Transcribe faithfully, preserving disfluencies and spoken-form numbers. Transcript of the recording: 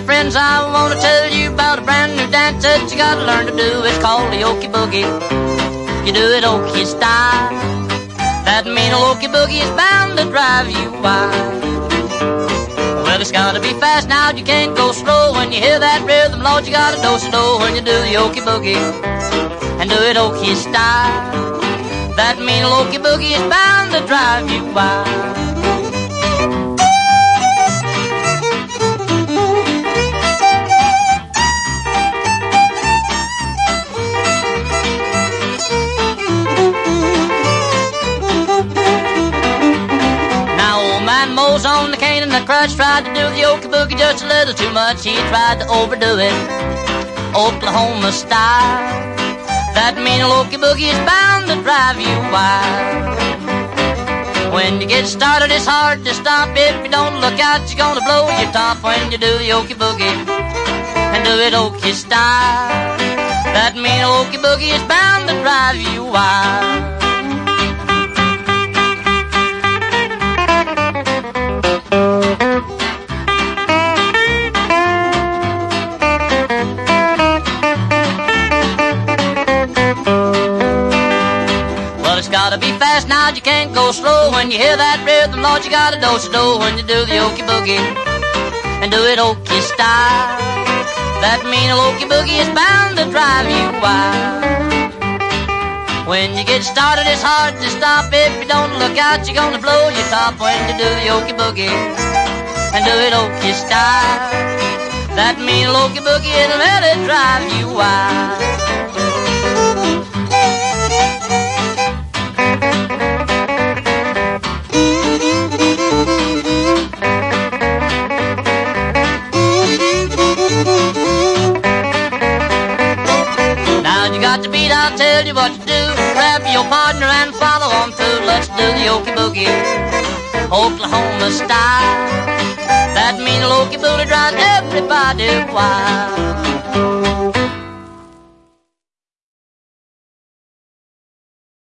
friends, I want to tell you about a brand new dance that you gotta learn to do. It's called the Okie Boogie. You do it Okie style. That mean old Okie Boogie is bound to drive you wild. Well, it's gotta be fast now, you can't go slow. When you hear that rhythm, Lord, you gotta do-so when you do the Okie Boogie. And do it Okie style. That mean old Okie Boogie is bound to drive you wild. Mo's on the cane and the crutch, tried to do the Okie Boogie just a little too much. He tried to overdo it, Oklahoma style. That mean Okie Boogie is bound to drive you wild. When you get started, it's hard to stop. If you don't look out, you're gonna blow your top when you do the Okie Boogie and do it Okie style. That mean Okie Boogie is bound to drive you wild. Gotta be fast now, you can't go slow. When you hear that rhythm, Lord, you gotta do-so when you do the Okie Boogie and do it Okie style. That mean Okie Boogie is bound to drive you wild. When you get started, it's hard to stop. If you don't look out, you're gonna blow your top when you do the Okie Boogie and do it Okie style. That mean Okie Boogie it'll really drive you wild. I'll tell you what to do. Grab your partner and follow on through. Let's do the Okie Boogie, Oklahoma style. That mean Okie Boogie drives everybody wild.